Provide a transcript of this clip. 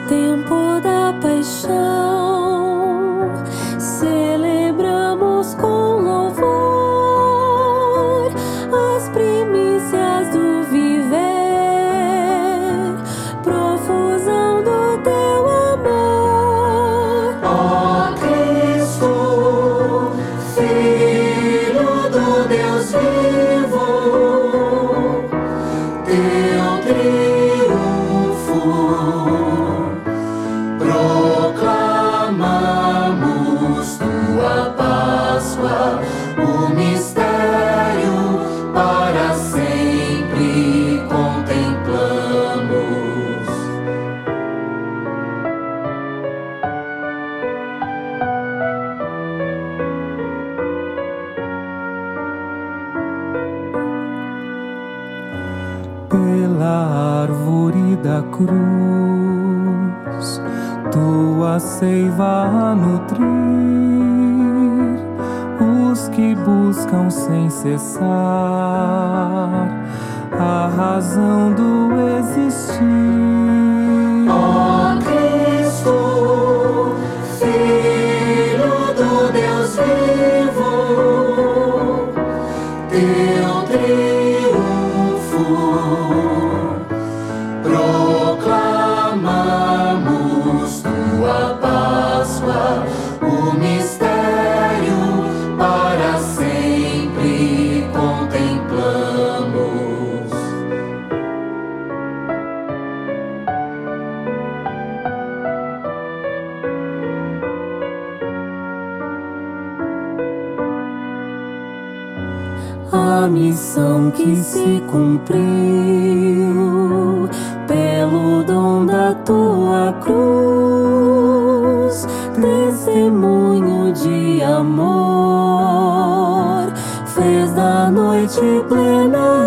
tempo da paixão, celebramos com louvor as primícias do viver, profusão do teu amor. Ó Cristo, Filho do Deus vivo, teu triunfo proclamamos, tua Páscoa, o mistério para sempre contemplamos. Pela árvore da cruz, tua seiva a nutrir os que buscam sem cessar a razão do existir. Ó Cristo, Filho do Deus vivo, teu triunfo proclamamos, tua Páscoa, o mistério para sempre contemplamos. A missão que se cumpriu pelo dom da tua cruz, testemunho de amor, fez da noite plena